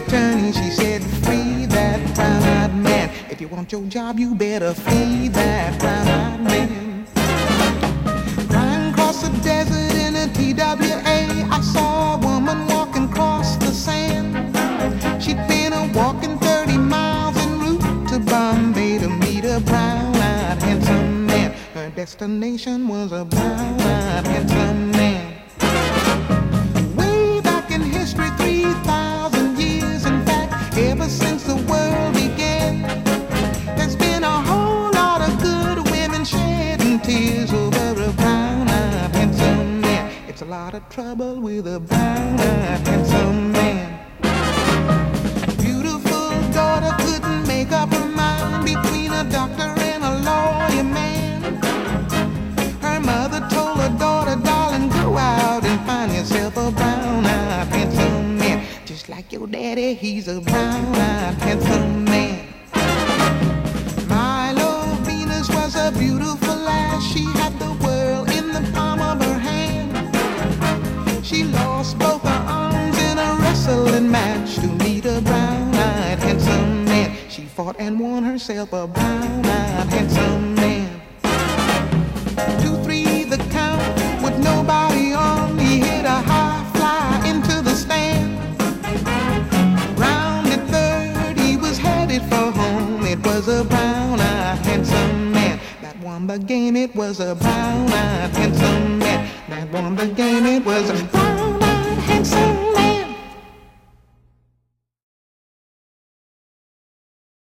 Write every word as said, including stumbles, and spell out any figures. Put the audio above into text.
attorney, she said, free that brown-eyed man. If you want your job, you better free that brown-eyed man. Flying across the desert in a T W A, I saw a woman walking across the sand. She'd been a walking thirty miles en route to Bombay to meet a brown-eyed handsome man. Her destination was a brown-eyed handsome man. Way back in history, three thousand years, in fact, ever since the world began, there's been a whole lot of good women shedding tears over a brown-eyed handsome man. It's a lot of trouble with a brown-eyed handsome man. Beautiful daughter couldn't make up her mind between a doctor and a lawyer man. Her mother told her daughter, darling, go out and find yourself a brown-eyed handsome man. Just like your daddy, he's a brown-eyed handsome man. Milo Venus was a beautiful lass. She had the world in the palm of her hand. She lost both her arms in a wrestling match to meet a brown-eyed handsome man. She fought and won herself a brown-eyed handsome man. Two, three, the count, with nobody on. He hit a high fly into the stand. Round at third, he was headed for home. It was a brown-eyed handsome man that won the game. It was a brown-eyed handsome man that won the game. It was a brown